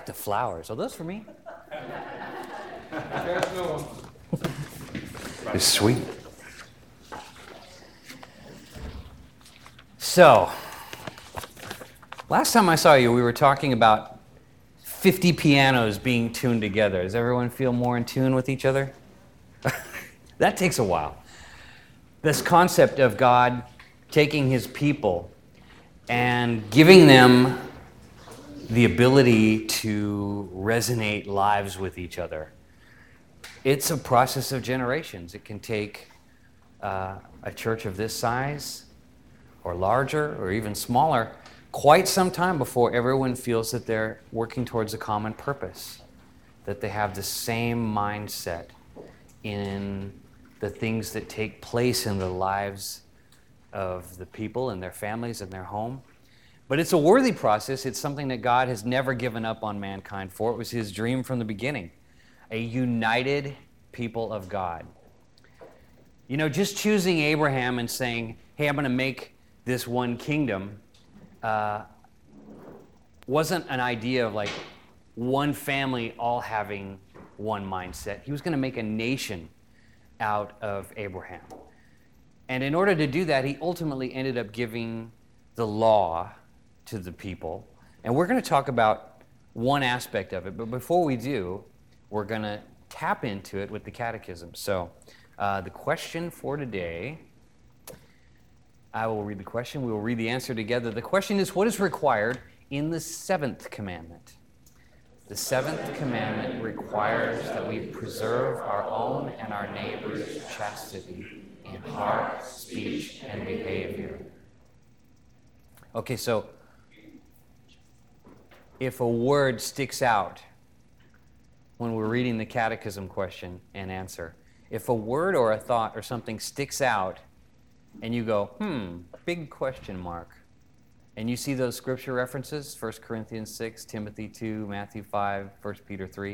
like the flowers. Are those for me? It's sweet. So, last time I saw you, we were talking about 50 pianos being tuned together. Does everyone feel more in tune with each other? That takes a while. This concept of God taking his people and giving them the ability to resonate lives with each other. It's a process of generations. It can take a church of this size or larger or even smaller quite some time before everyone feels that they're working towards a common purpose, that they have the same mindset in the things that take place in the lives of the people and their families and their home. But it's a worthy process. It's something that God has never given up on mankind for. It was his dream from the beginning, a united people of God. You know, just choosing Abraham and saying, hey, I'm going to make this one kingdom, wasn't an idea of like one family all having one mindset. He was going to make a nation out of Abraham. And in order to do that, he ultimately ended up giving the law to the people. And we're going to talk about one aspect of it. But before we do, we're going to tap into it with the catechism. So the question for today, I will read the question. We will read the answer together. The question is, what is required in the seventh commandment? The seventh commandment requires that we preserve our own and our neighbor's chastity in heart, speech, and behavior. Okay, so if a word sticks out when we're reading the catechism question and answer, if a word or a thought or something sticks out and you go, big question mark, and you see those scripture references, 1 Corinthians 6, Timothy 2, Matthew 5, 1 Peter 3,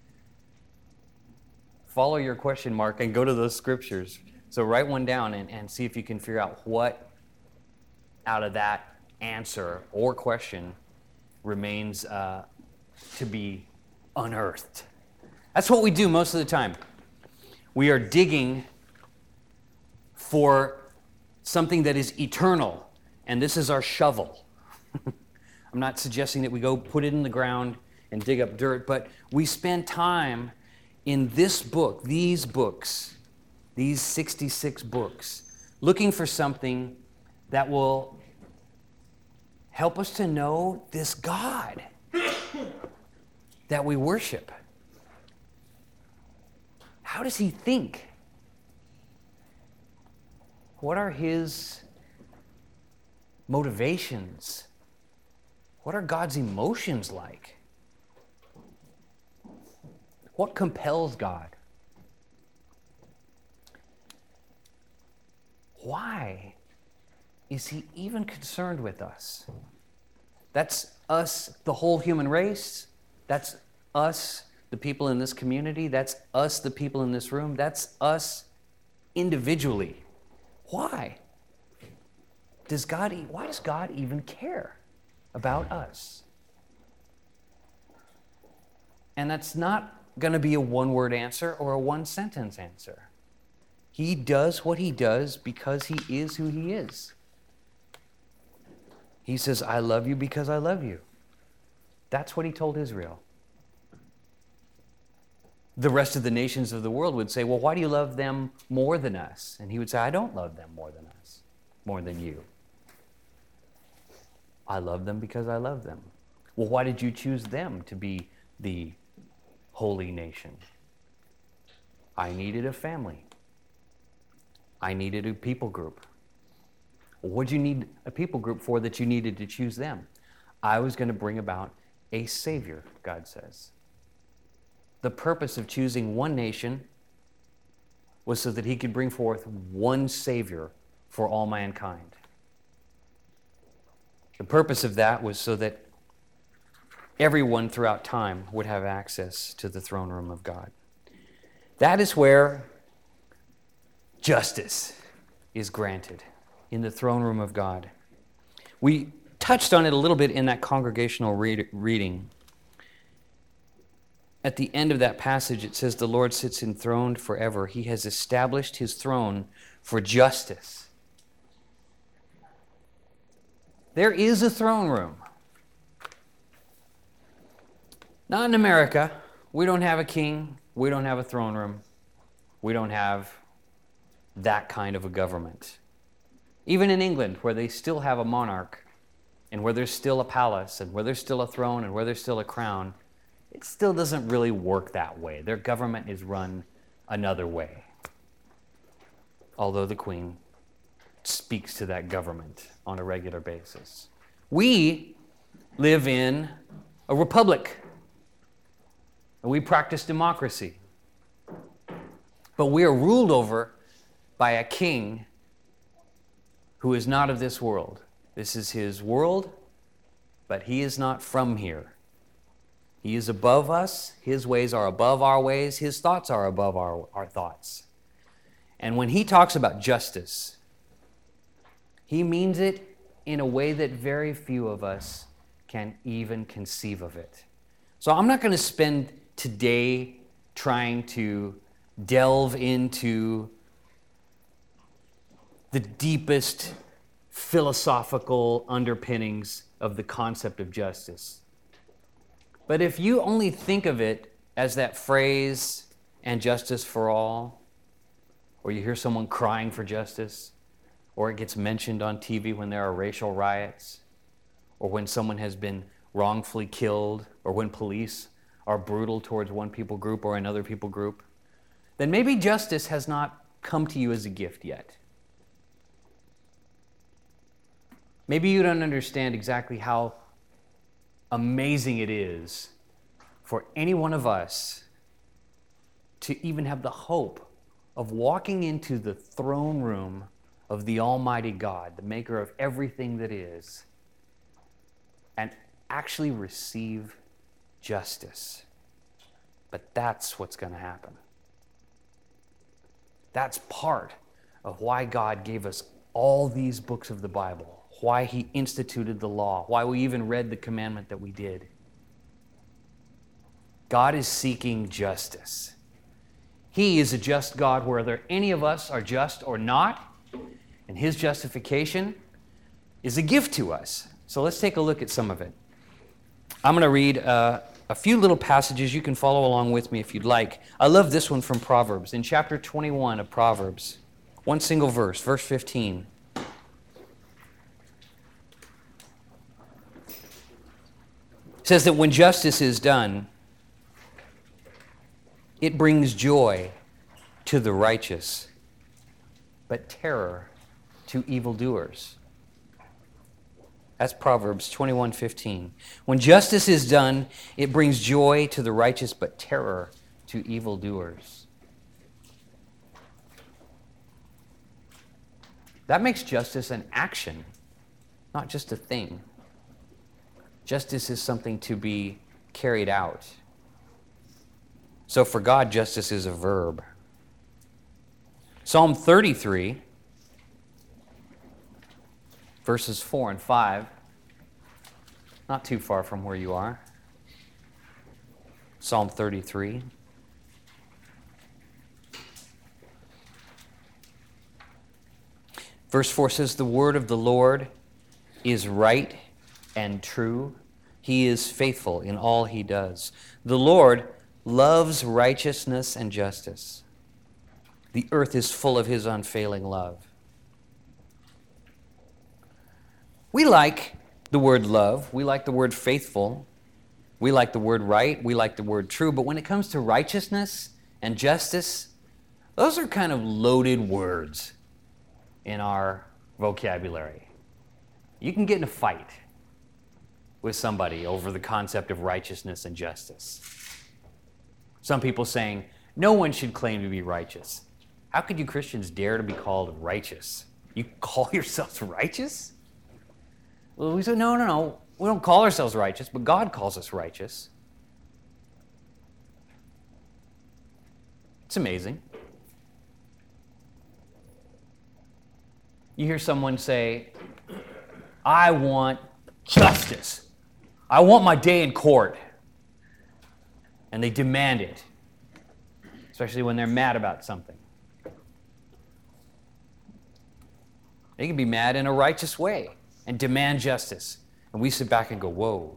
follow your question mark and go to those scriptures. So write one down and see if you can figure out what out of that answer or question remains to be unearthed. That's what we do most of the time. We are digging for something that is eternal, and this is our shovel. I'm not suggesting that we go put it in the ground and dig up dirt, but we spend time in this book, these books, these 66 books, looking for something that will help us to know this God that we worship. How does he think? What are his motivations? What are God's emotions like? What compels God? Why is he even concerned with us? That's us, the whole human race. That's us, the people in this community. That's us, the people in this room. That's us individually. Why? Why does God even care about us? And that's not going to be a one-word answer or a one-sentence answer. He does what he does because he is who he is. He says, I love you because I love you. That's what he told Israel. The rest of the nations of the world would say, well, why do you love them more than us? And he would say, I don't love them more than us, more than you. I love them because I love them. Well, why did you choose them to be the holy nation? I needed a family. I needed a people group. Well, what did you need a people group for that you needed to choose them? I was going to bring about a Savior, God says. The purpose of choosing one nation was so that he could bring forth one Savior for all mankind. The purpose of that was so that everyone throughout time would have access to the throne room of God. That is where justice is granted, in the throne room of God. We touched on it a little bit in that congregational reading. at the end of that passage, it says, the Lord sits enthroned forever. He has established his throne for justice. There is a throne room. Not in America. We don't have a king. We don't have a throne room. We don't have that kind of a government. Even in England, where they still have a monarch, and where there's still a palace, and where there's still a throne, and where there's still a crown, it still doesn't really work that way. Their government is run another way. Although the Queen speaks to that government on a regular basis. We live in a republic. We practice democracy. But we are ruled over by a king who is not of this world. This is his world, but he is not from here. He is above us. His ways are above our ways. His thoughts are above our thoughts. And when he talks about justice, he means it in a way that very few of us can even conceive of it. So I'm not going to spend today trying to delve into the deepest philosophical underpinnings of the concept of justice. But if you only think of it as that phrase, and justice for all, or you hear someone crying for justice, or it gets mentioned on TV when there are racial riots, or when someone has been wrongfully killed, or when police are brutal towards one people group or another people group, then maybe justice has not come to you as a gift yet. Maybe you don't understand exactly how amazing it is for any one of us to even have the hope of walking into the throne room of the Almighty God, the maker of everything that is, and actually receive justice. But that's what's going to happen. That's part of why God gave us all these books of the Bible, why he instituted the law, why we even read the commandment that we did. God is seeking justice. He is a just God, whether any of us are just or not, and his justification is a gift to us. So let's take a look at some of it. I'm going to read a few little passages. You can follow along with me if you'd like. I love this one from Proverbs. In chapter 21 of Proverbs, one single verse, verse 15. It says that when justice is done, it brings joy to the righteous, but terror to evildoers. That's Proverbs 21:15. When justice is done, it brings joy to the righteous, but terror to evildoers. That makes justice an action, not just a thing. Justice is something to be carried out. So for God, justice is a verb. Psalm 33, verses 4 and 5, not too far from where you are. Psalm 33. Verse 4 says, "The word of the Lord is right and true. He is faithful in all he does. The Lord loves righteousness and justice. The earth is full of his unfailing love." We like the word love. We like the word faithful. We like the word right. We like the word true. But when it comes to righteousness and justice, those are kind of loaded words in our vocabulary. You can get in a fight with somebody over the concept of righteousness and justice. Some people saying, no one should claim to be righteous. How could you Christians dare to be called righteous? You call yourselves righteous? Well, we say, no. We don't call ourselves righteous, but God calls us righteous. It's amazing. You hear someone say, I want justice. I want my day in court. and they demand it, especially when they're mad about something. They can be mad in a righteous way and demand justice. And we sit back and go, whoa,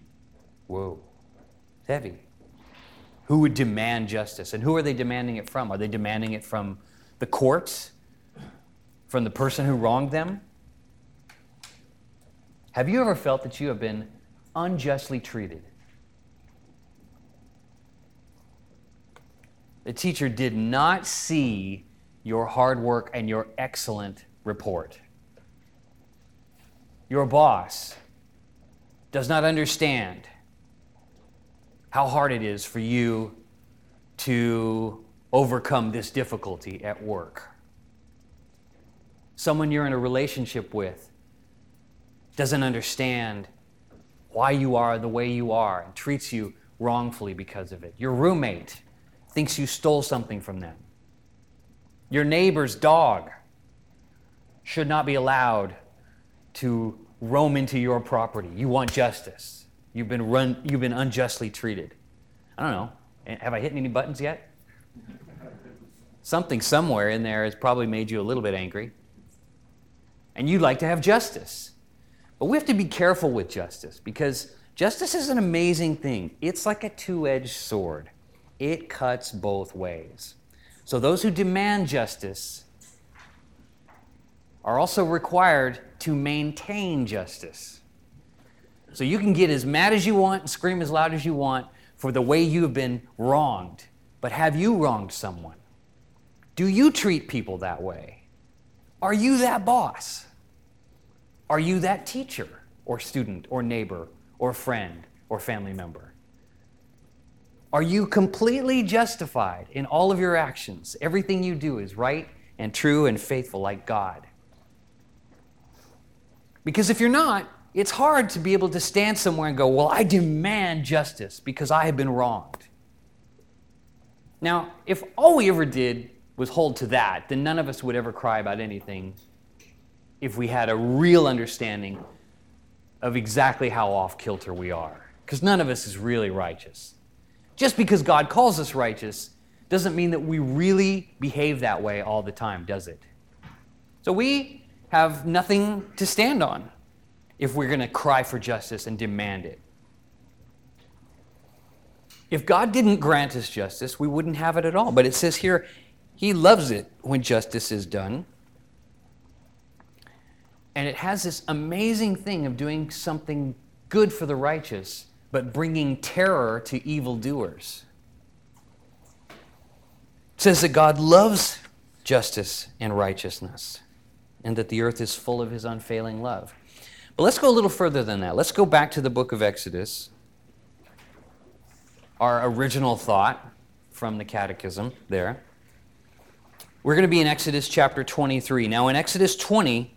it's heavy. Who would demand justice? And who are they demanding it from? Are they demanding it from the courts? From the person who wronged them? Have you ever felt that you have been unjustly treated? The teacher did not see your hard work and your excellent report. Your boss does not understand how hard it is for you to overcome this difficulty at work. Someone you're in a relationship with doesn't understand why you are the way you are and treats you wrongfully because of it. Your roommate thinks you stole something from them. Your neighbor's dog should not be allowed to roam into your property. You want justice. You've been unjustly treated. I don't know. Have I hit any buttons yet? Something somewhere in there has probably made you a little bit angry. And you'd like to have justice. But we have to be careful with justice because justice is an amazing thing. It's like a two-edged sword. It cuts both ways. So those who demand justice are also required to maintain justice. So you can get as mad as you want and scream as loud as you want for the way you have been wronged. But have you wronged someone? Do you treat people that way? Are you that boss? Are you that teacher or student or neighbor or friend or family member? Are you completely justified in all of your actions? Everything you do is right and true and faithful like God. Because if you're not, it's hard to be able to stand somewhere and go, well, I demand justice because I have been wronged. Now, if all we ever did was hold to that, then none of us would ever cry about anything if we had a real understanding of exactly how off kilter we are. Because none of us is really righteous. Just because God calls us righteous doesn't mean that we really behave that way all the time, does it? So we have nothing to stand on if we're going to cry for justice and demand it. If God didn't grant us justice, we wouldn't have it at all. But it says here, He loves it when justice is done. And it has this amazing thing of doing something good for the righteous, but bringing terror to evildoers. It says that God loves justice and righteousness, and that the earth is full of His unfailing love. But let's go a little further than that. Let's go back to the book of Exodus, our original thought from the Catechism there. We're going to be in Exodus chapter 23. Now, in Exodus 20,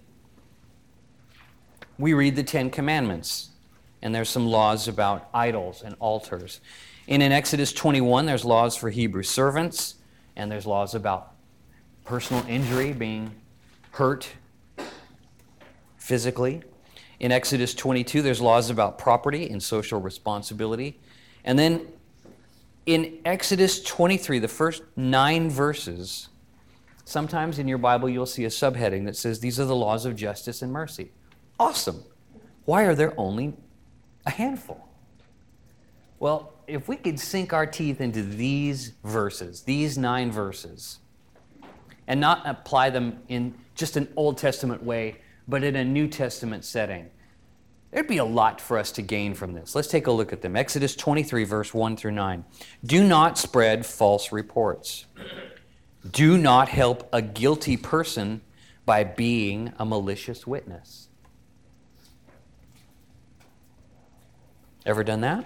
we read the Ten Commandments, and there's some laws about idols and altars. And in Exodus 21, there's laws for Hebrew servants, and there's laws about personal injury, being hurt physically. In Exodus 22, there's laws about property and social responsibility. And then in Exodus 23, the first 9 verses, sometimes in your Bible you'll see a subheading that says, these are the laws of justice and mercy. Awesome. Why are there only a handful? Well, if we could sink our teeth into these verses, these 9 verses, and not apply them in just an Old Testament way, but in a New Testament setting, there'd be a lot for us to gain from this. Let's take a look at them. Exodus 23, verse 1 through 9. Do not spread false reports. Do not help a guilty person by being a malicious witness. Ever done that?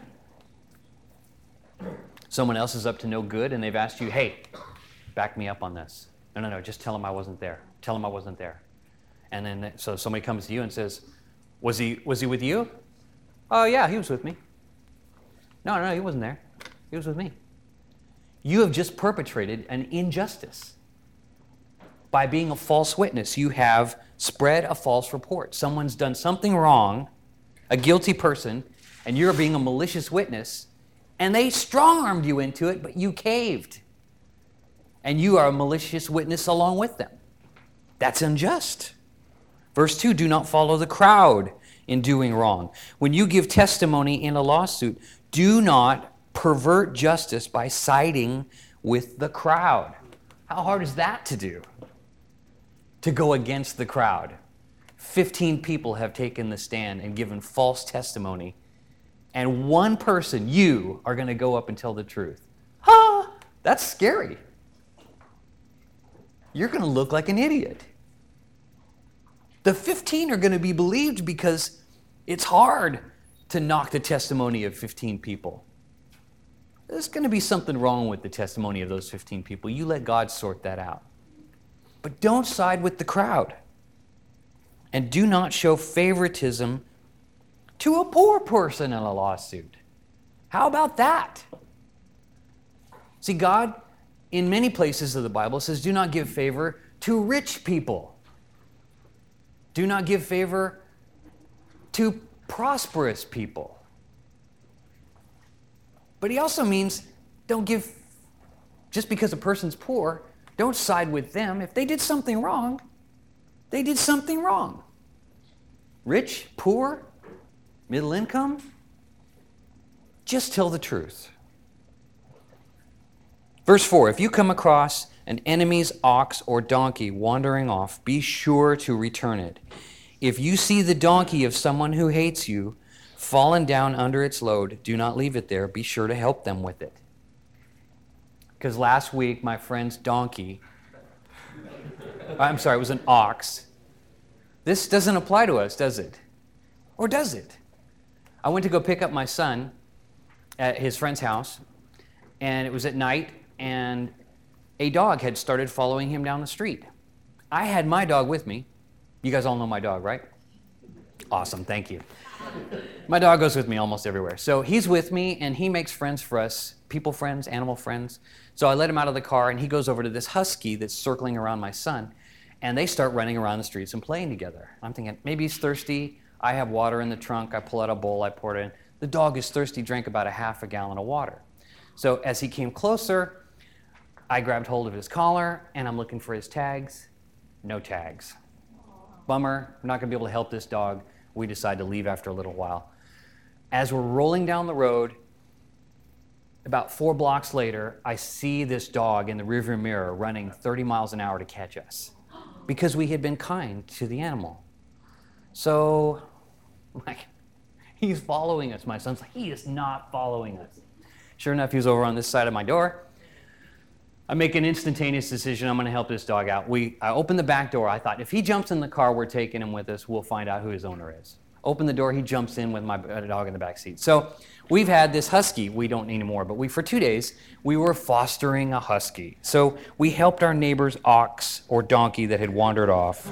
Someone else is up to no good and they've asked you, hey, back me up on this. No, just tell him I wasn't there. Tell him I wasn't there. And then so somebody comes to you and says, was he with you? Oh, yeah, he was with me. No, he wasn't there. He was with me. You have just perpetrated an injustice. By being a false witness, you have spread a false report. Someone's done something wrong, a guilty person, and you're being a malicious witness, And they strong-armed you into it, but you caved. And you are a malicious witness along with them. That's unjust. Verse 2, do not follow the crowd in doing wrong. When you give testimony in a lawsuit, do not pervert justice by siding with the crowd. How hard is that to do? To go against the crowd. 15 people have taken the stand and given false testimony. And one person, you, are going to go up and tell the truth. That's scary. You're going to look like an idiot. The 15 are going to be believed because it's hard to knock the testimony of 15 people. There's going to be something wrong with the testimony of those 15 people. You let God sort that out. But don't side with the crowd. And do not show favoritism to a poor person in a lawsuit. How about that? See, God, in many places of the Bible, says, do not give favor to rich people. Do not give favor to prosperous people. But he also means don't give, just because a person's poor, don't side with them. If they did something wrong, they did something wrong. Rich, poor, middle income, just tell the truth. Verse 4, if you come across an enemy's ox or donkey wandering off, be sure to return it. If you see the donkey of someone who hates you fallen down under its load, do not leave it there. Be sure to help them with it. Because last week, my friend's donkey, it was an ox. This doesn't apply to us, does it? Or does it? I went to go pick up my son at his friend's house, and it was at night, and a dog had started following him down the street. I had my dog with me. You guys all know my dog, right? Awesome, thank you. My dog goes with me almost everywhere. So he's with me, and he makes friends for us, people friends, animal friends. So I let him out of the car, and he goes over to this husky that's circling around my son, and they start running around the streets and playing together. I'm thinking, maybe he's thirsty. I have water in the trunk. I pull out a bowl. I pour it in. The dog is thirsty, drank about a half a gallon of water. So as he came closer, I grabbed hold of his collar, and I'm looking for his tags. No tags. Bummer. I'm not going to be able to help this dog. We decide to leave after a little while. As we're rolling down the road, about 4 blocks later, I see this dog in the rearview mirror running 30 miles an hour to catch us because we had been kind to the animal. So, he's following us. My son's like, he is not following us. Sure enough, he was over on this side of my door. I make an instantaneous decision. I'm going to help this dog out. I open the back door. I thought, if he jumps in the car, we're taking him with us. We'll find out who his owner is. Open the door. He jumps in with my dog in the back seat. So we've had this husky. We don't need anymore, but for 2 days, we were fostering a husky. So we helped our neighbor's ox or donkey that had wandered off.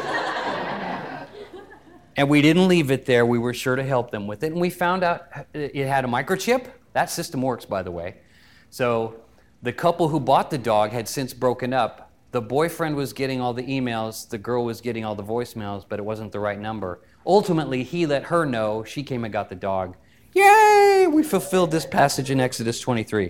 And we didn't leave it there. We were sure to help them with it. And we found out it had a microchip. That system works, by the way. So the couple who bought the dog had since broken up. The boyfriend was getting all the emails. The girl was getting all the voicemails, but it wasn't the right number. Ultimately, he let her know. She came and got the dog. Yay! We fulfilled this passage in Exodus 23.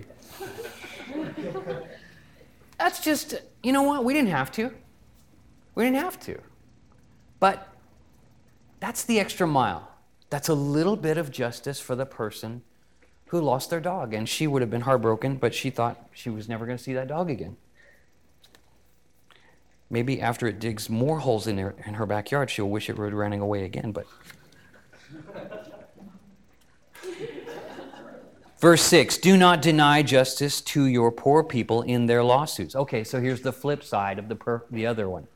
That's just, you know what? We didn't have to. We didn't have to. But that's the extra mile. That's a little bit of justice for the person who lost their dog. And she would have been heartbroken, but she thought she was never going to see that dog again. Maybe after it digs more holes in her backyard, she'll wish it were running away again. But Verse 6, do not deny justice to your poor people in their lawsuits. Okay, so here's the flip side of the other one.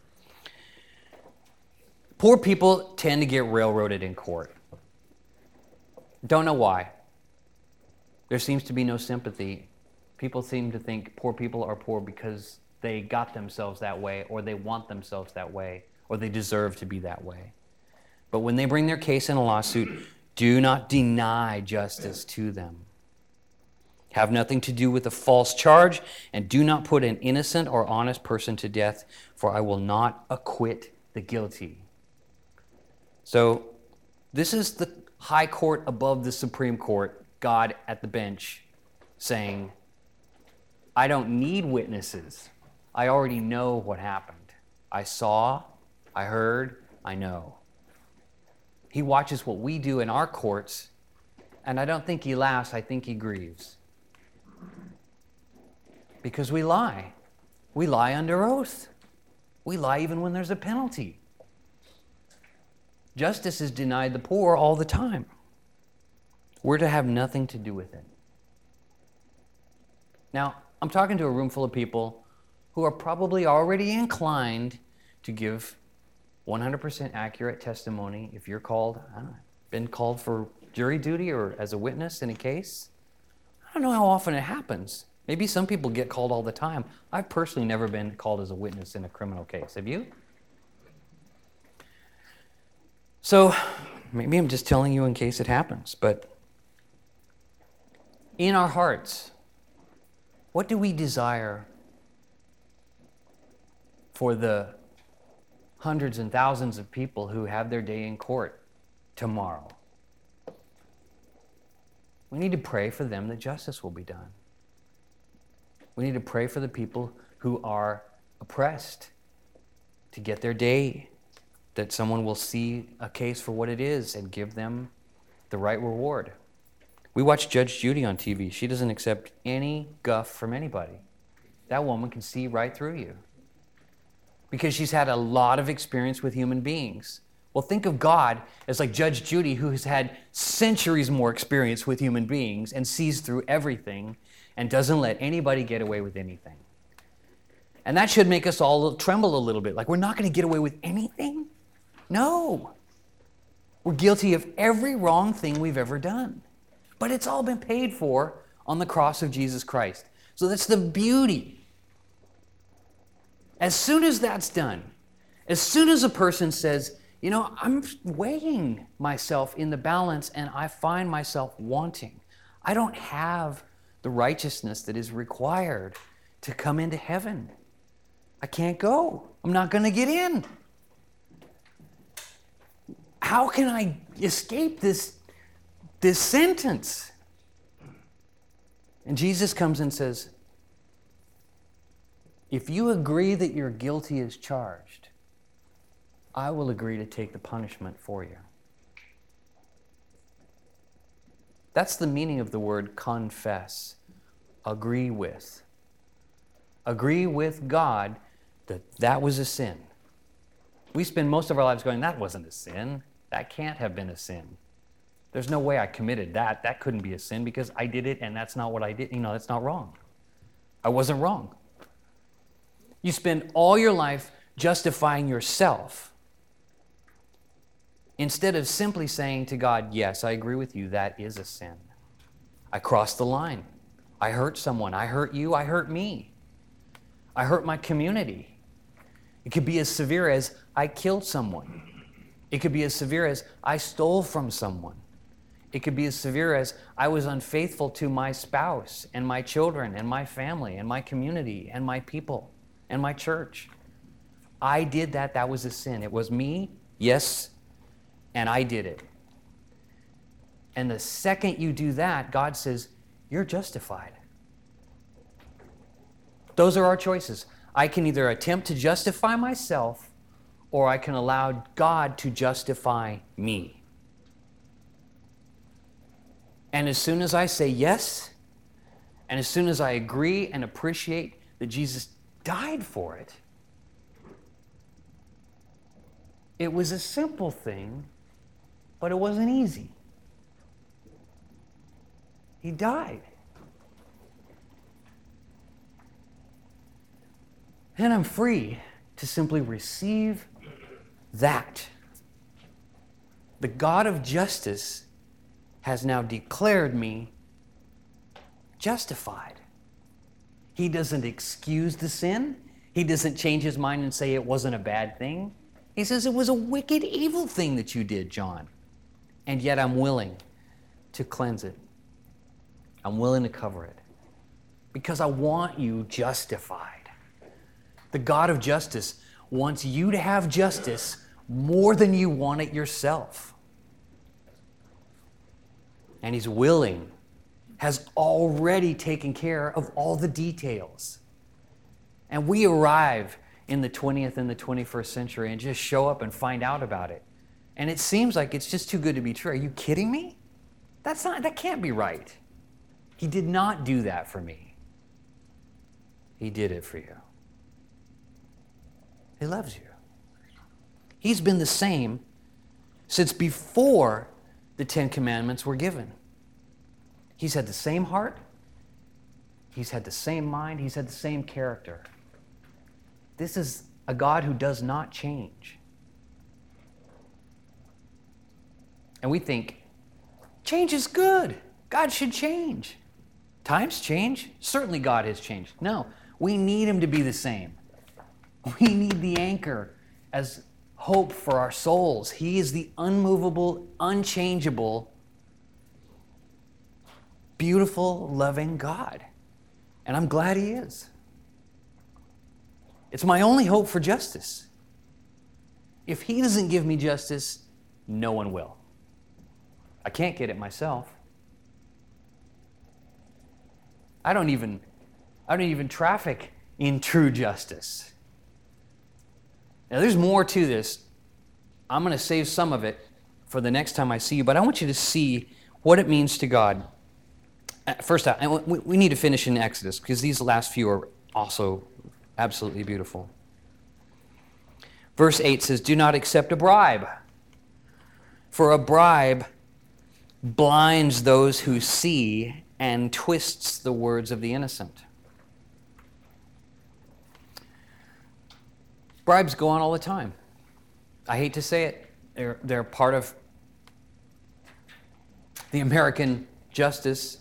Poor people tend to get railroaded in court. Don't know why. There seems to be no sympathy. People seem to think poor people are poor because they got themselves that way, or they want themselves that way, or they deserve to be that way. But when they bring their case in a lawsuit, do not deny justice to them. Have nothing to do with a false charge, and do not put an innocent or honest person to death, for I will not acquit the guilty. So this is the high court above the Supreme Court, God at the bench, saying, I don't need witnesses. I already know what happened. I saw, I heard, I know. He watches what we do in our courts, and I don't think he laughs, I think he grieves. Because we lie. We lie under oath. We lie even when there's a penalty. Justice is denied the poor all the time. We're to have nothing to do with it. Now, I'm talking to a room full of people who are probably already inclined to give 100% accurate testimony if you're called, been called for jury duty or as a witness in a case. I don't know how often it happens. Maybe some people get called all the time. I've personally never been called as a witness in a criminal case. Have you? So maybe I'm just telling you in case it happens, but in our hearts, what do we desire for the hundreds and thousands of people who have their day in court tomorrow? We need to pray for them that justice will be done. We need to pray for the people who are oppressed to get their day, that someone will see a case for what it is and give them the right reward. We watch Judge Judy on TV. She doesn't accept any guff from anybody. That woman can see right through you because she's had a lot of experience with human beings. Well, think of God as like Judge Judy, who has had centuries more experience with human beings and sees through everything and doesn't let anybody get away with anything. And that should make us all tremble a little bit. Like, we're not going to get away with anything? No. We're guilty of every wrong thing we've ever done. But it's all been paid for on the cross of Jesus Christ. So that's the beauty. As soon as that's done, as soon as a person says, you know, I'm weighing myself in the balance and I find myself wanting. I don't have the righteousness that is required to come into heaven. I can't go. I'm not going to get in. How can I escape this sentence? And Jesus comes and says, if you agree that you're guilty as charged, I will agree to take the punishment for you. That's the meaning of the word confess. Agree with. Agree with God that that was a sin. We spend most of our lives going, that wasn't a sin. That can't have been a sin. There's no way I committed that. That couldn't be a sin because I did it and that's not what I did. You know, that's not wrong. I wasn't wrong. You spend all your life justifying yourself instead of simply saying to God, yes, I agree with you, that is a sin. I crossed the line. I hurt someone. I hurt you. I hurt me. I hurt my community. It could be as severe as I killed someone. It could be as severe as I stole from someone. It could be as severe as I was unfaithful to my spouse and my children and my family and my community and my people and my church. I did that. That was a sin. It was me, yes, and I did it. And the second you do that, God says, you're justified. Those are our choices. I can either attempt to justify myself or I can allow God to justify me. And as soon as I say yes, and as soon as I agree and appreciate that Jesus died for it, it was a simple thing, but it wasn't easy. He died. And I'm free to simply receive that. The God of justice has now declared me justified. He doesn't excuse the sin. He doesn't change his mind and say it wasn't a bad thing. He says it was a wicked, evil thing that you did, John. And yet I'm willing to cleanse it. I'm willing to cover it because I want you justified. The God of justice wants you to have justice more than you want it yourself. And he's willing has already taken care of all the details. And we arrive in the 20th and the 21st century and just show up and find out about it. And it seems like it's just too good to be true. Are you kidding me? That can't be right. He did not do that for me. He did it for you. He loves you. He's been the same since before the Ten Commandments were given. He's had the same heart. He's had the same mind. He's had the same character. This is a God who does not change. And we think, change is good. God should change. Times change. Certainly God has changed. No, we need him to be the same. We need the anchor as hope for our souls. He is the unmovable, unchangeable, beautiful, loving God. And I'm glad he is. It's my only hope for justice. If he doesn't give me justice, no one will. I can't get it myself. I don't even traffic in true justice. Now, there's more to this. I'm going to save some of it for the next time I see you, but I want you to see what it means to God. First, we need to finish in Exodus because these last few are also absolutely beautiful. Verse 8 says, "Do not accept a bribe, for a bribe blinds those who see and twists the words of the innocent." Bribes go on all the time. I hate to say it. They're part of the American justice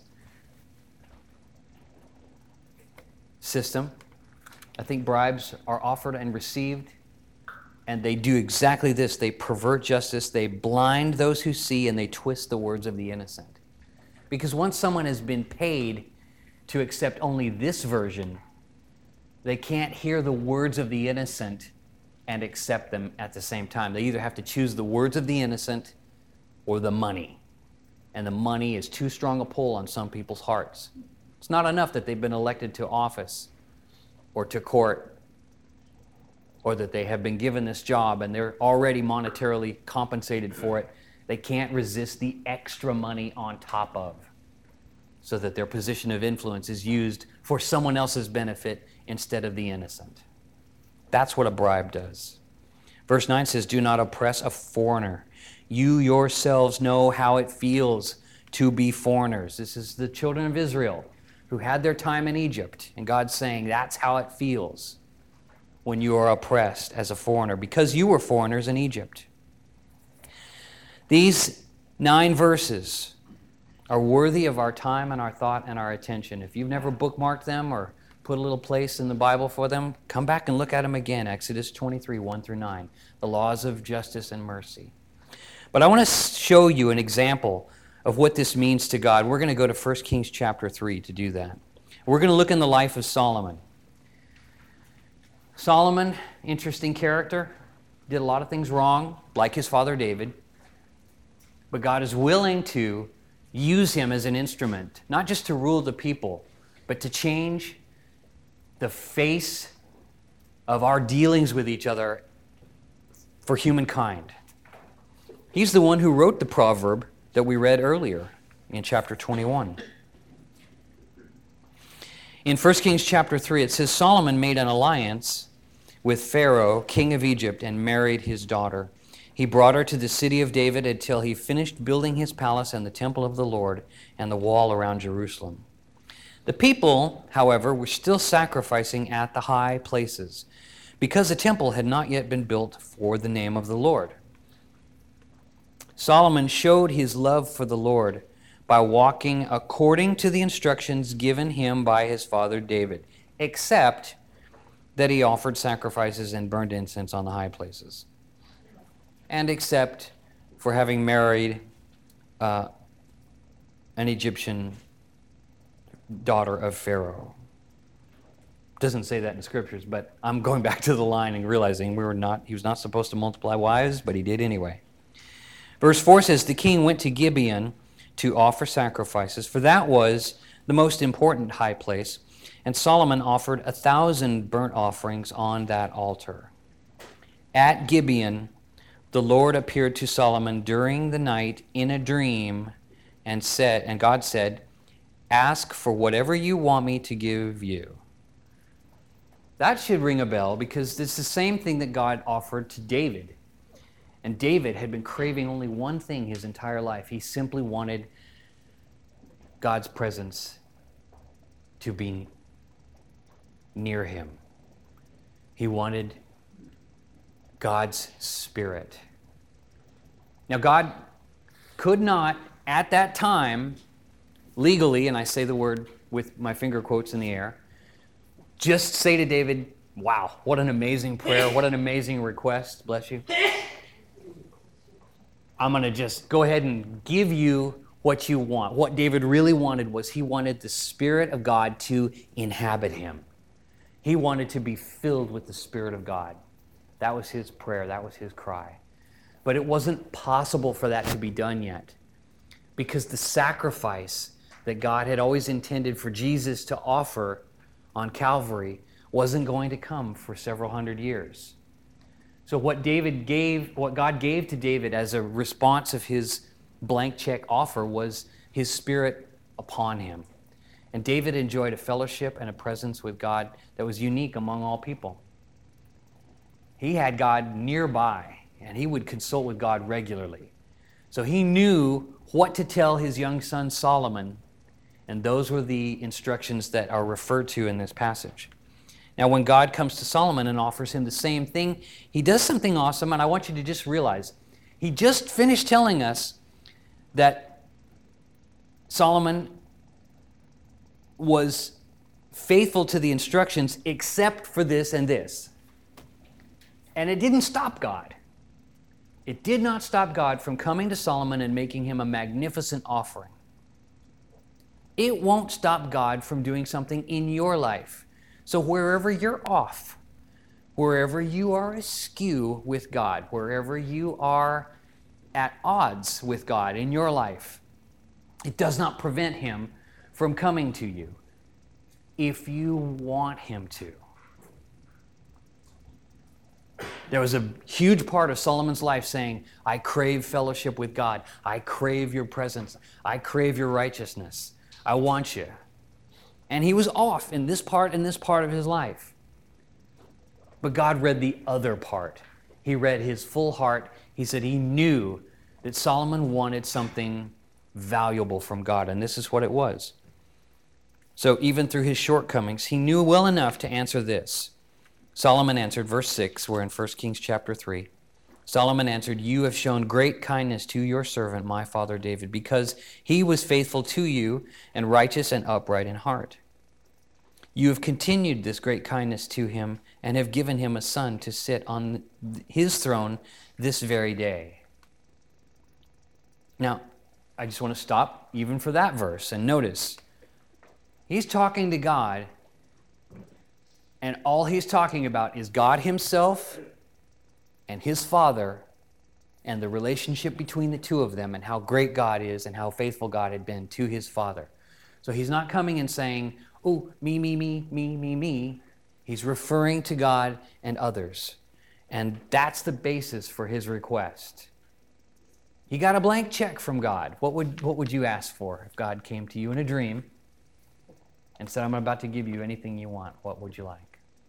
system. I think bribes are offered and received, and they do exactly this. They pervert justice, they blind those who see, and they twist the words of the innocent. Because once someone has been paid to accept only this version, they can't hear the words of the innocent and accept them at the same time. They either have to choose the words of the innocent or the money. And the money is too strong a pull on some people's hearts. It's not enough that they've been elected to office or to court, or that they have been given this job and they're already monetarily compensated for it. They can't resist the extra money on top of, so that their position of influence is used for someone else's benefit instead of the innocent. That's what a bribe does. Verse 9 says, "Do not oppress a foreigner. You yourselves know how it feels to be foreigners." This is the children of Israel who had their time in Egypt. And God's saying that's how it feels when you are oppressed as a foreigner, because you were foreigners in Egypt. These 9 verses are worthy of our time and our thought and our attention. If you've never bookmarked them or put a little place in the Bible for them, come back and look at them again. Exodus 23, 1 through 9, the laws of justice and mercy. But I want to show you an example of what this means to God. We're going to go to 1 Kings chapter 3 to do that. We're going to look in the life of Solomon. Solomon, interesting character, did a lot of things wrong, like his father David. But God is willing to use him as an instrument, not just to rule the people, but to change the face of our dealings with each other for humankind. He's the one who wrote the proverb that we read earlier in chapter 21. In 1 Kings chapter 3, it says, "Solomon made an alliance with Pharaoh, king of Egypt, and married his daughter. He brought her to the city of David until he finished building his palace and the temple of the Lord and the wall around Jerusalem. The people, however, were still sacrificing at the high places because the temple had not yet been built for the name of the Lord. Solomon showed his love for the Lord by walking according to the instructions given him by his father David, except that he offered sacrifices and burned incense on the high places, and except for having married an Egyptian daughter of Pharaoh." Doesn't say that in the scriptures, but I'm going back to the line and realizing he was not supposed to multiply wives, but he did anyway. Verse 4 says, "The king went to Gibeon to offer sacrifices, for that was the most important high place. And Solomon offered 1,000 burnt offerings on that altar. At Gibeon, the Lord appeared to Solomon during the night in a dream and God said, "Ask for whatever you want me to give you." That should ring a bell because it's the same thing that God offered to David. And David had been craving only one thing his entire life. He simply wanted God's presence to be near him. He wanted God's Spirit. Now, God could not, at that time, legally, and I say the word with my finger quotes in the air, just say to David, "Wow, what an amazing prayer, what an amazing request, bless you. I'm going to just go ahead and give you what you want." What David really wanted was he wanted the Spirit of God to inhabit him. He wanted to be filled with the Spirit of God. That was his prayer, that was his cry. But it wasn't possible for that to be done yet, because the sacrifice that God had always intended for Jesus to offer on Calvary wasn't going to come for several hundred years. So what God gave to David as a response of his blank check offer was his Spirit upon him. And David enjoyed a fellowship and a presence with God that was unique among all people. He had God nearby, and he would consult with God regularly. So he knew what to tell his young son Solomon, and those were the instructions that are referred to in this passage. Now, when God comes to Solomon and offers him the same thing, he does something awesome, and I want you to just realize, he just finished telling us that Solomon was faithful to the instructions except for this and this. And it didn't stop God. It did not stop God from coming to Solomon and making him a magnificent offering. It won't stop God from doing something in your life. So wherever you're off, wherever you are askew with God, wherever you are at odds with God in your life, it does not prevent him from coming to you if you want him to. There was a huge part of Solomon's life saying, "I crave fellowship with God. I crave your presence. I crave your righteousness. I want you." And he was off in this part of his life. But God read the other part. He read his full heart. He said he knew that Solomon wanted something valuable from God, and this is what it was. So even through his shortcomings, he knew well enough to answer this. Solomon answered, verse 6, we're in 1 Kings chapter 3. Solomon answered, "You have shown great kindness to your servant, my father David, because he was faithful to you and righteous and upright in heart. You have continued this great kindness to him and have given him a son to sit on his throne this very day." Now, I just want to stop even for that verse and notice, he's talking to God, and all he's talking about is God himself and his Father and the relationship between the two of them and how great God is and how faithful God had been to his Father. So he's not coming and saying, "Oh, me." He's referring to God and others. And that's the basis for his request. He got a blank check from God. What would you ask for if God came to you in a dream and said, "I'm about to give you anything you want"? What would you like?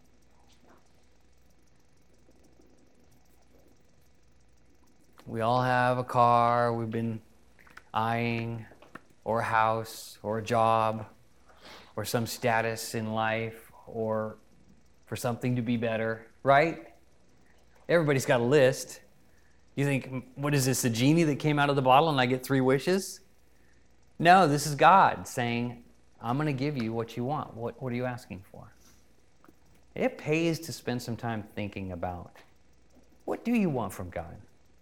We all have a car we've been eyeing, or a house, or a job, or some status in life, or for something to be better, right? Everybody's got a list. You think, what is this, a genie that came out of the bottle and I get 3 wishes? No, this is God saying, "I'm going to give you what you want." What are you asking for? It pays to spend some time thinking about, what do you want from God?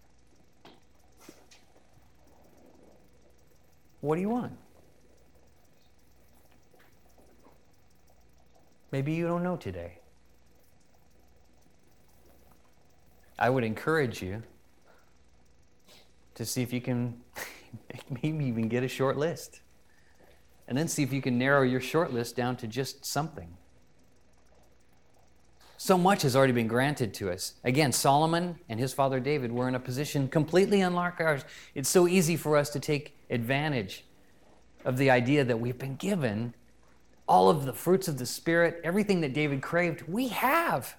What do you want? Maybe you don't know today. I would encourage you to see if you can maybe even get a short list. And then see if you can narrow your short list down to just something. So much has already been granted to us. Again, Solomon and his father David were in a position completely unlike ours. It's so easy for us to take advantage of the idea that we've been given all of the fruits of the Spirit, everything that David craved, we have.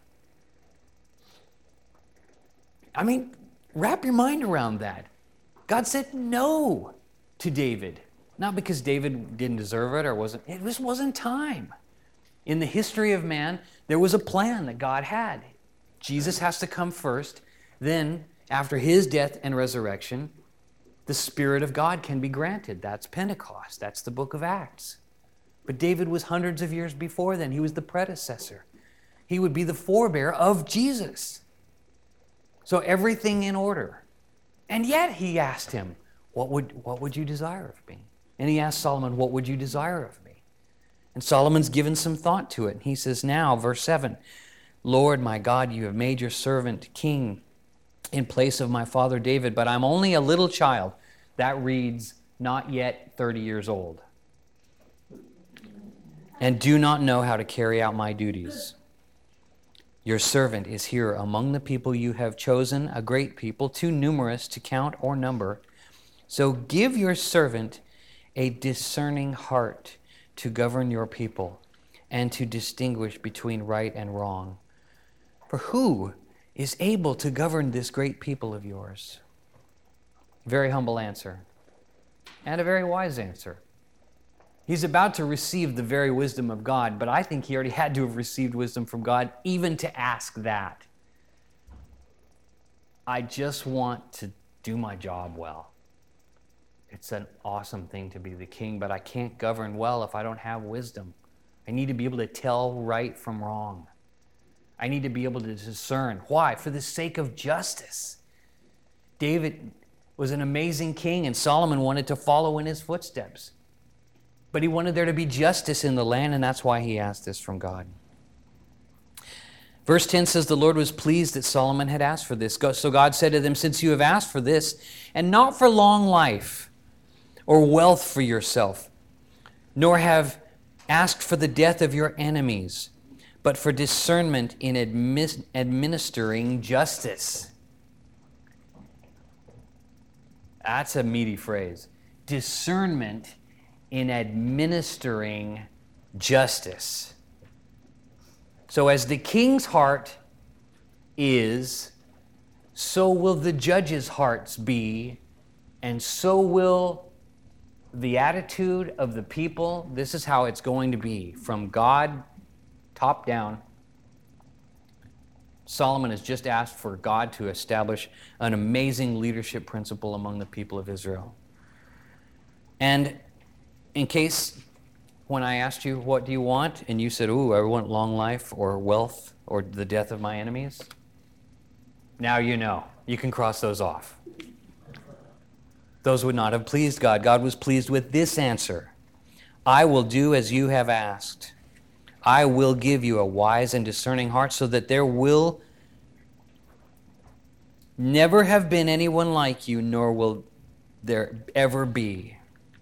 I mean, wrap your mind around that. God said no to David. Not because David didn't deserve it or it just wasn't time. In the history of man, there was a plan that God had. Jesus has to come first. Then, after his death and resurrection, the Spirit of God can be granted. That's Pentecost. That's the book of Acts. But David was hundreds of years before then. He was the predecessor. He would be the forebear of Jesus. So everything in order. And yet he asked him, what would you desire of me? And he asked Solomon, what would you desire of me? And Solomon's given some thought to it. He says now, verse 7, Lord my God, you have made your servant king in place of my father David, but I'm only a little child. That reads, not yet 30 years old. And do not know how to carry out my duties. Your servant is here among the people you have chosen, a great people, too numerous to count or number. So give your servant a discerning heart to govern your people and to distinguish between right and wrong. For who is able to govern this great people of yours? Very humble answer, and a very wise answer. He's about to receive the very wisdom of God, but I think he already had to have received wisdom from God even to ask that. I just want to do my job well. It's an awesome thing to be the king, but I can't govern well if I don't have wisdom. I need to be able to tell right from wrong. I need to be able to discern. Why? For the sake of justice. David was an amazing king, and Solomon wanted to follow in his footsteps. But he wanted there to be justice in the land, and that's why he asked this from God. Verse 10 says, the Lord was pleased that Solomon had asked for this. So God said to them, since you have asked for this, and not for long life or wealth for yourself, nor have asked for the death of your enemies, but for discernment in administering justice. That's a meaty phrase. Discernment in administering justice. So as the king's heart is, so will the judges' hearts be, and so will the attitude of the people. This is how it's going to be, from God, top down. Solomon has just asked for God to establish an amazing leadership principle among the people of Israel. And in case when I asked you, what do you want? And you said, I want long life or wealth or the death of my enemies. Now you know. You can cross those off. Those would not have pleased God. God was pleased with this answer. I will do as you have asked. I will give you a wise and discerning heart so that there will never have been anyone like you, nor will there ever be.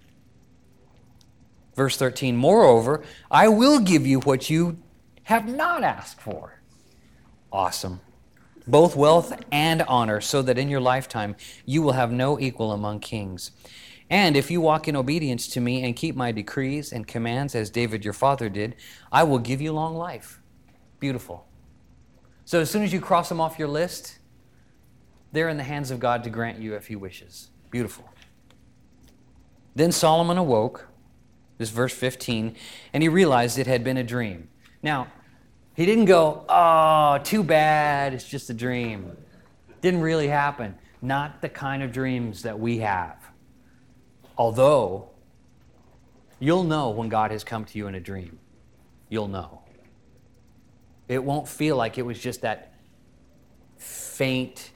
Verse 13, moreover, I will give you what you have not asked for. Awesome. Both wealth and honor, so that in your lifetime you will have no equal among kings. And if you walk in obedience to me and keep my decrees and commands as David your father did, I will give you long life. Beautiful. So as soon as you cross them off your list, they're in the hands of God to grant you if he wishes. Beautiful. Then Solomon awoke, this is verse 15, and he realized it had been a dream. Now, he didn't go, too bad, it's just a dream. Didn't really happen. Not the kind of dreams that we have. Although, you'll know when God has come to you in a dream. You'll know. It won't feel like it was just that faint,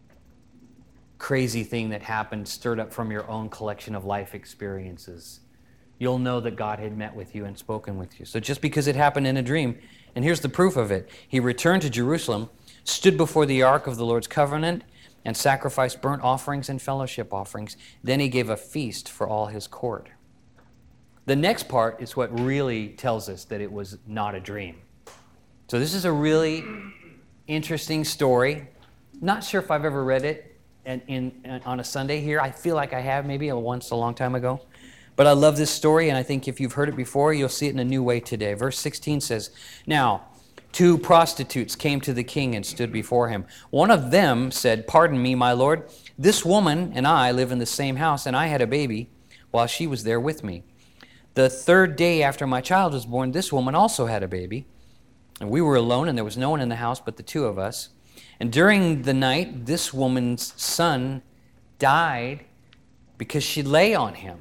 crazy thing that happened, stirred up from your own collection of life experiences. You'll know that God had met with you and spoken with you. So just because it happened in a dream, and here's the proof of it. He returned to Jerusalem, stood before the ark of the Lord's covenant, and sacrificed burnt offerings and fellowship offerings. Then he gave a feast for all his court. The next part is what really tells us that it was not a dream. So this is a really interesting story. Not sure if I've ever read it on a Sunday here. I feel like I have, maybe once a long time ago. But I love this story, and I think if you've heard it before, you'll see it in a new way today. Verse 16 says, "Now, 2 prostitutes came to the king and stood before him. One of them said, 'Pardon me, my lord, this woman and I live in the same house, and I had a baby while she was there with me. The 3rd day after my child was born, this woman also had a baby. And we were alone, and there was no one in the house but the 2 of us. And during the night, this woman's son died because she lay on him.'"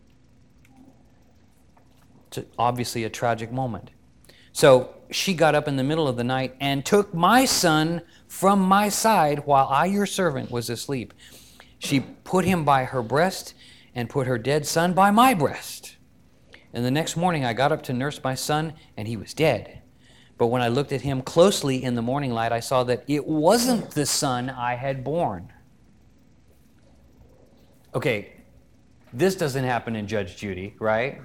It's obviously a tragic moment. "So she got up in the middle of the night and took my son from my side while I, your servant, was asleep. She put him by her breast and put her dead son by my breast. And the next morning I got up to nurse my son, and he was dead. But when I looked at him closely in the morning light, I saw that it wasn't the son I had born." Okay, this doesn't happen in Judge Judy, right?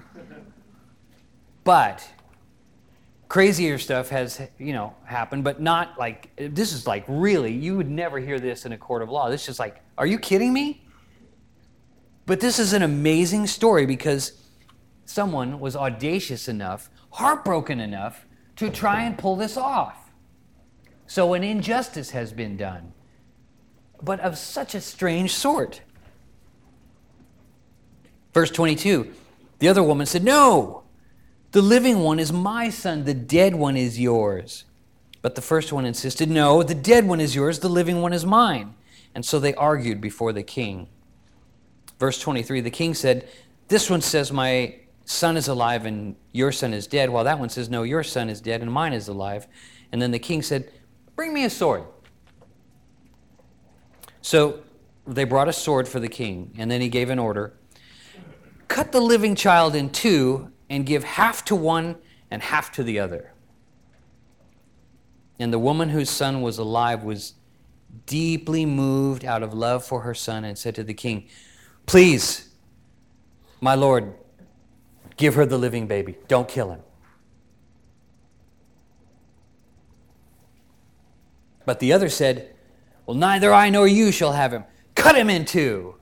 But crazier stuff has, happened, but not like, this is like really, you would never hear this in a court of law. This is just like, are you kidding me? But this is an amazing story because someone was audacious enough, heartbroken enough, to try and pull this off. So an injustice has been done, but of such a strange sort. Verse 22, the other woman said, "No, the living one is my son, the dead one is yours." But the first one insisted, "No, the dead one is yours, the living one is mine." And so they argued before the king. Verse 23, the king said, "This one says my son is alive and your son is dead, while that one says, no, your son is dead and mine is alive." And then the king said, "Bring me a sword." So they brought a sword for the king, and then he gave an order, "Cut the living child in 2 and give half to one and half to the other." And the woman whose son was alive was deeply moved out of love for her son and said to the king, "Please, my lord, give her the living baby. Don't kill him." But the other said, "Well, neither I nor you shall have him. Cut him in 2.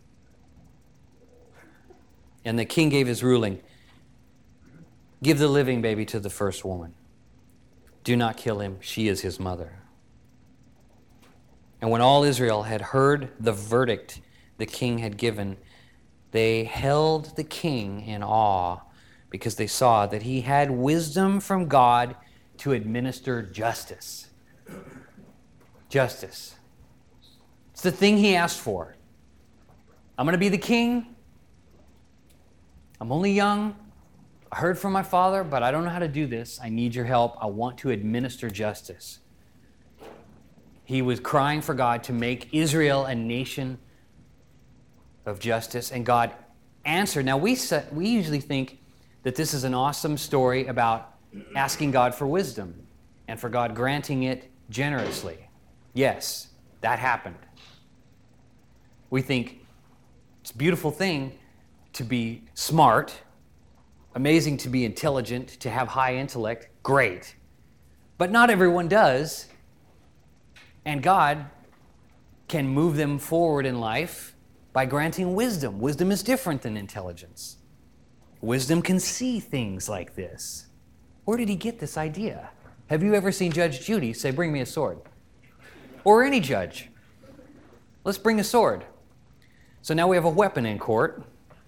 And the king gave his ruling, "Give the living baby to the first woman. Do not kill him. She is his mother." And when all Israel had heard the verdict the king had given, they held the king in awe because they saw that he had wisdom from God to administer justice. Justice. It's the thing he asked for. I'm going to be the king. I'm only young. I heard from my father, but I don't know how to do this. I need your help. I want to administer justice. He was crying for God to make Israel a nation of justice, and God answered. Now, we usually think that this is an awesome story about asking God for wisdom and for God granting it generously. Yes, that happened. We think it's a beautiful thing to be smart, amazing to be intelligent, to have high intellect, great. But not everyone does, and God can move them forward in life by granting wisdom. Wisdom is different than intelligence. Wisdom can see things like this. Where did he get this idea? Have you ever seen Judge Judy say, "Bring me a sword"? Or any judge. Let's bring a sword. So now we have a weapon in court,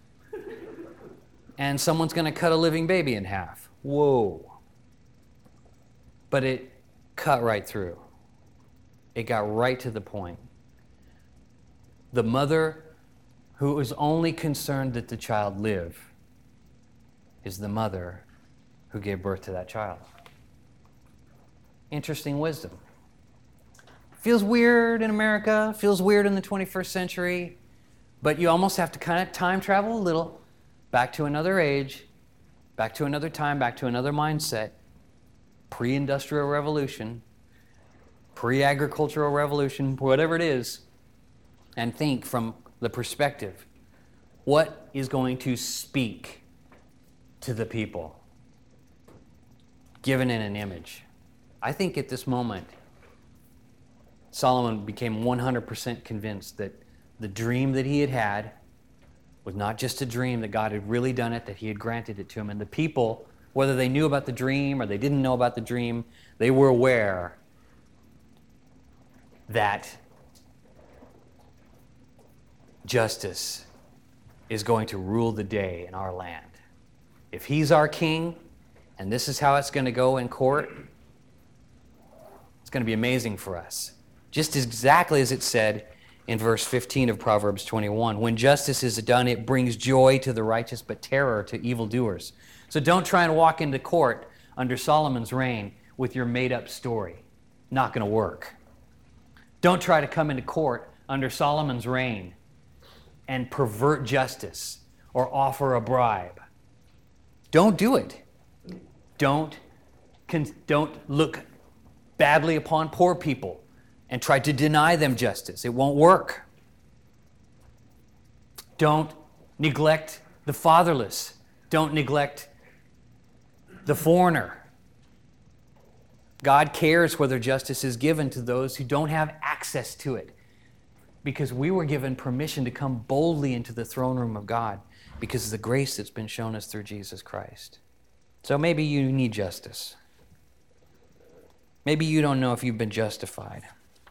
and someone's going to cut a living baby in half. Whoa. But it cut right through. It got right to the point. The mother who was only concerned that the child live is the mother who gave birth to that child. Interesting wisdom. Feels weird in America, feels weird in the 21st century, but you almost have to kind of time travel a little, back to another age, back to another time, back to another mindset. Pre-industrial revolution, pre-agricultural revolution, whatever it is, and think from the perspective, what is going to speak to the people, given in an image? I think at this moment, Solomon became 100% convinced that the dream that he had had was not just a dream, that God had really done it, that he had granted it to him. And the people, whether they knew about the dream or they didn't know about the dream, they were aware that justice is going to rule the day in our land. If he's our king, and this is how it's going to go in court, it's going to be amazing for us. Just exactly as it said in verse 15 of Proverbs 21. When justice is done, it brings joy to the righteous, but terror to evildoers. So don't try and walk into court under Solomon's reign with your made-up story. Not going to work. Don't try to come into court under Solomon's reign and pervert justice or offer a bribe. Don't do it. Don't look badly upon poor people and try to deny them justice. It won't work. Don't neglect the fatherless. Don't neglect the foreigner. God cares whether justice is given to those who don't have access to it, because we were given permission to come boldly into the throne room of God because of the grace that's been shown us through Jesus Christ. So maybe you need justice. Maybe you don't know if you've been justified.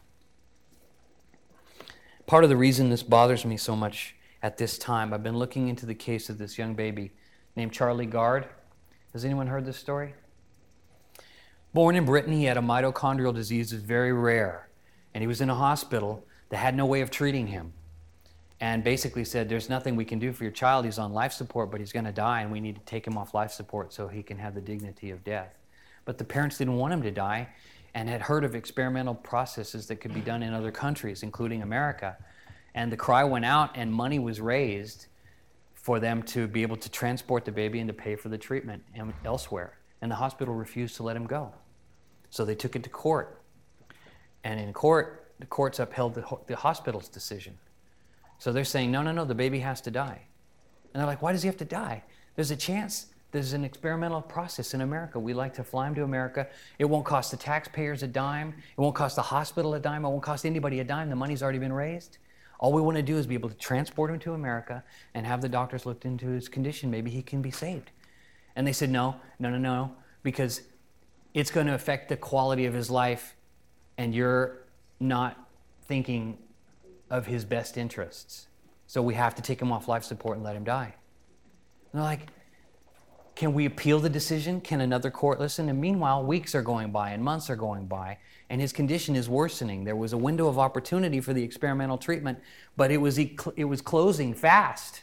Part of the reason this bothers me so much at this time, I've been looking into the case of this young baby named Charlie Gard. Has anyone heard this story? Born in Britain, he had a mitochondrial disease that's very rare, and he was in a hospital that had no way of treating him, and basically said, there's nothing we can do for your child. He's on life support, but he's going to die, and we need to take him off life support so he can have the dignity of death. But the parents didn't want him to die and had heard of experimental processes that could be done in other countries, including America. And the cry went out, and money was raised for them to be able to transport the baby and to pay for the treatment elsewhere. And the hospital refused to let him go. So they took it to court. And in court, the courts upheld the hospital's decision. So they're saying, no, the baby has to die. And they're like, why does he have to die? There's a chance. There's an experimental process in America. We like to fly him to America. It won't cost the taxpayers a dime. It won't cost the hospital a dime. It won't cost anybody a dime. The money's already been raised. All we want to do is be able to transport him to America and have the doctors looked into his condition. Maybe he can be saved. And they said, no, because it's going to affect the quality of his life, and you're not thinking of his best interests. So we have to take him off life support and let him die. And they're like, can we appeal the decision? Can another court listen? And meanwhile, weeks are going by and months are going by, and his condition is worsening. There was a window of opportunity for the experimental treatment, but it was closing fast.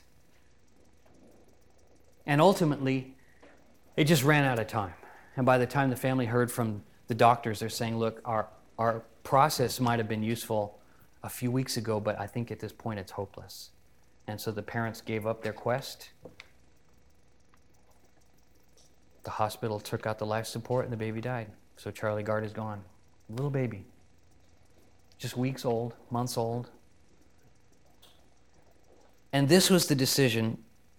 And ultimately, it just ran out of time. And by the time the family heard from the doctors, they're saying, look, our process might have been useful a few weeks ago, but I think at this point it's hopeless. And so the parents gave up their quest. The hospital took out the life support and the baby died. So Charlie Gard is gone. Little baby. Just weeks old, months old. And this was the decision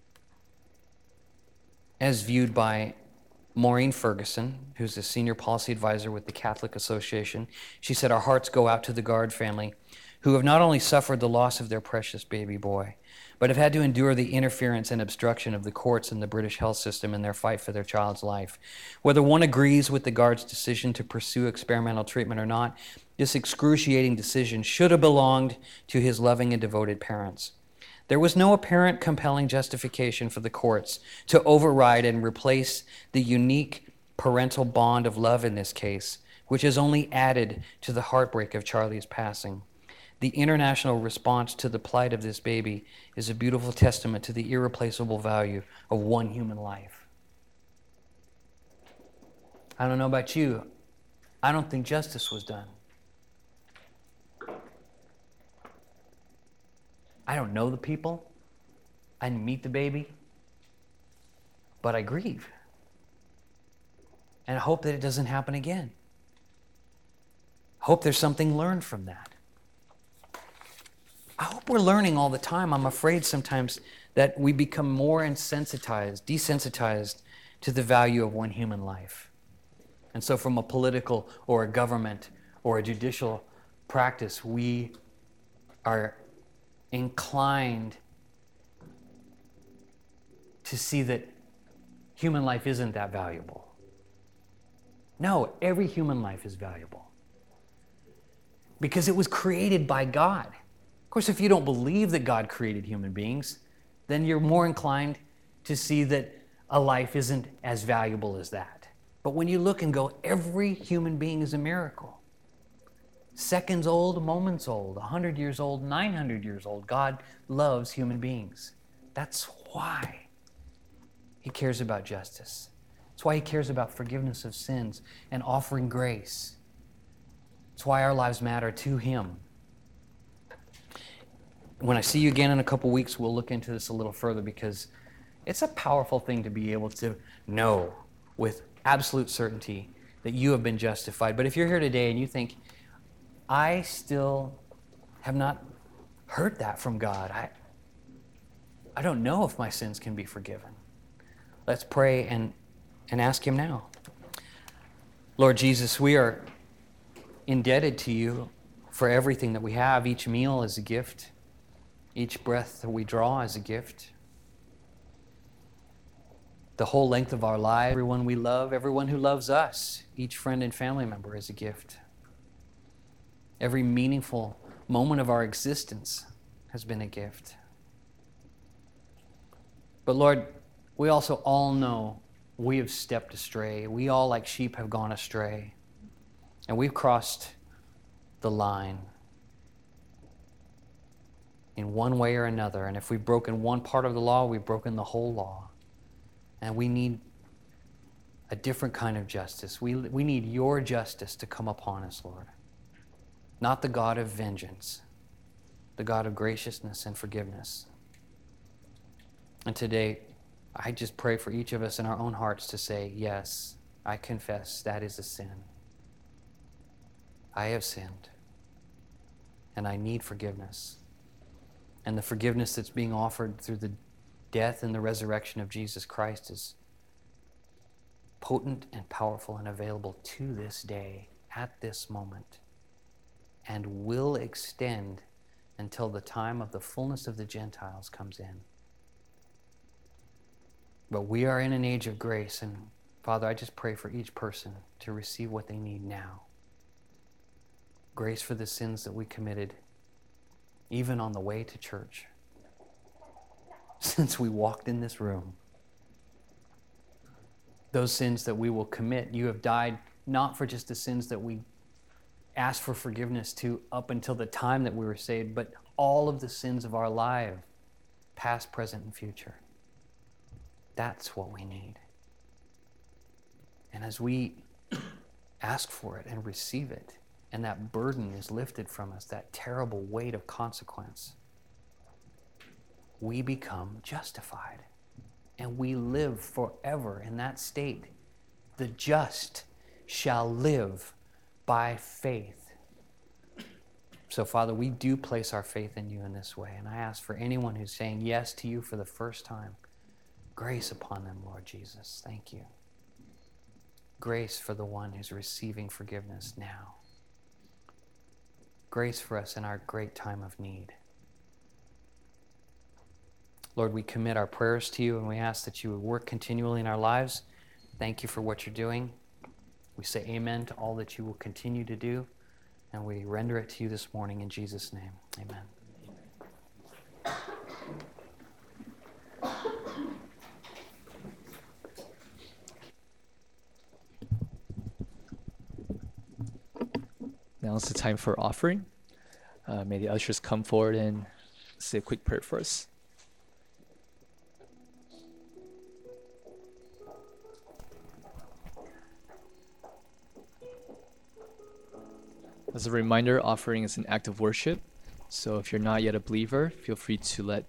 as viewed by Maureen Ferguson, who's a senior policy advisor with the Catholic Association. She said, our hearts go out to the Gard family, who have not only suffered the loss of their precious baby boy, but have had to endure the interference and obstruction of the courts and the British health system in their fight for their child's life. Whether one agrees with the Gard's decision to pursue experimental treatment or not, this excruciating decision should have belonged to his loving and devoted parents. There was no apparent compelling justification for the courts to override and replace the unique parental bond of love in this case, which has only added to the heartbreak of Charlie's passing. The international response to the plight of this baby is a beautiful testament to the irreplaceable value of one human life. I don't know about you. I don't think justice was done. I don't know the people. I didn't meet the baby. But I grieve. And I hope that it doesn't happen again. I hope there's something learned from that. I hope We're learning all the time. I'm afraid sometimes that we become more desensitized to the value of one human life. And so from a political or a government or a judicial practice, we are inclined to see that human life isn't that valuable. No, every human life is valuable because it was created by God. Of course, if you don't believe that God created human beings, then you're more inclined to see that a life isn't as valuable as that. But when you look and go, every human being is a miracle. Seconds old, moments old, 100 years old, 900 years old. God loves human beings. That's why He cares about justice. That's why He cares about forgiveness of sins and offering grace. That's why our lives matter to Him. When I see you again in a couple weeks, we'll look into this a little further because it's a powerful thing to be able to know with absolute certainty that you have been justified. But if you're here today and you think, I still have not heard that from God, I don't know if my sins can be forgiven. Let's pray and ask Him now. Lord Jesus, we are indebted to You for everything that we have. Each meal is a gift. Each breath that we draw is a gift. The whole length of our life, everyone we love, everyone who loves us, each friend and family member is a gift. Every meaningful moment of our existence has been a gift. But Lord, we also all know we have stepped astray. We all, like sheep, have gone astray. And we've crossed the line in one way or another. And if we've broken one part of the law, we've broken the whole law. And we need a different kind of justice. We need Your justice to come upon us, Lord. Not the God of vengeance, the God of graciousness and forgiveness. And today, I just pray for each of us in our own hearts to say, yes, I confess that is a sin. I have sinned, and I need forgiveness. And the forgiveness that's being offered through the death and the resurrection of Jesus Christ is potent and powerful and available to this day, at this moment, and will extend until the time of the fullness of the Gentiles comes in. But we are in an age of grace, and Father, I just pray for each person to receive what they need now. Grace for the sins that we committed, even on the way to church, since we walked in this room. Those sins that we will commit, You have died not for just the sins that we asked for forgiveness to up until the time that we were saved, but all of the sins of our life, past, present, and future. That's what we need. And as we ask for it and receive it, and that burden is lifted from us, that terrible weight of consequence, we become justified. And we live forever in that state. The just shall live by faith. So, Father, we do place our faith in You in this way. And I ask for anyone who's saying yes to You for the first time, grace upon them, Lord Jesus. Thank You. Grace for the one who's receiving forgiveness now. Grace for us in our great time of need. Lord, we commit our prayers to You, and we ask that You would work continually in our lives. Thank You for what You're doing. We say amen to all that You will continue to do, and we render it to You this morning in Jesus' name. Amen. Now it's the time for offering. May the ushers come forward and say a quick prayer for us. As a reminder, offering is an act of worship. So if you're not yet a believer, feel free to let